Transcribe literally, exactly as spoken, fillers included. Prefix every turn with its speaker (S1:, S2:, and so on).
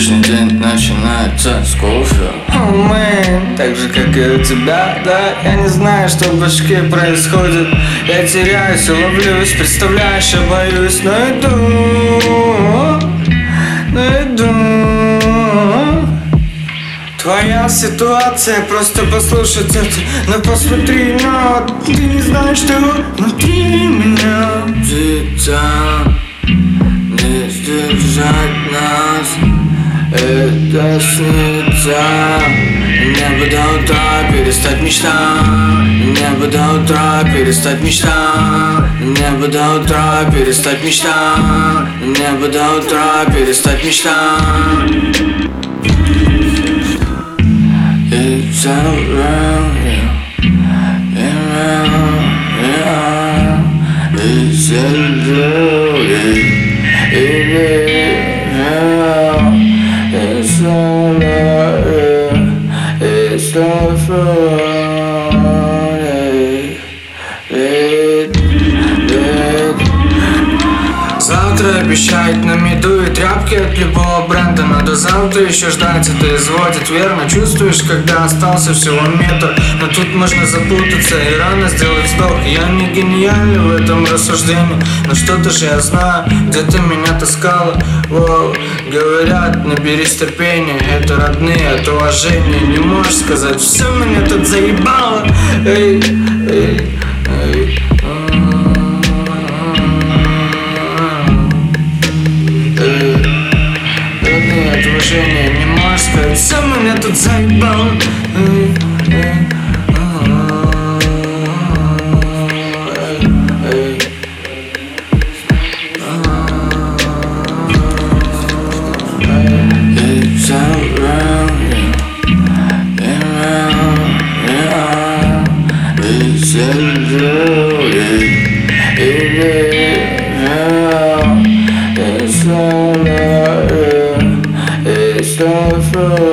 S1: Сегодняшний день начинается с кофе.
S2: О, мэн, так же как и у тебя, да. Я не знаю, что в башке происходит. Я теряюсь и ловлюсь, представляешь, я боюсь. Но иду, но иду. Твоя ситуация, просто послушать это. Но посмотри, но ты не знаешь, что внутри меня.
S1: Птица, не сдержать нас, это снится. Небо до утра перестать мечтать. Небо до утра перестать мечтать. Небо до утра перестать мечтать. Небо до утра перестать мечтать. It's around you, around, yeah. It's around you, it is real. It's all around, it's all around, it, it.
S2: Завтра обещает нам еду и тряпки от любого бренда. Но до завтра еще ждать, это изводит. Верно чувствуешь, когда остался всего метр. Но тут можно запутаться и рано сделать вздох. Я не гениальный в этом рассуждении, но что-то же я знаю, где-то меня таскало. Воу, говорят, наберись терпения, это родные от уважения. Не можешь сказать, все меня тут заебало. Эй, эй, эй. Не можешь сказать, все меня тут заебало.
S1: It's around you, around, yeah. It's around you, it is real. It's all around. It's all for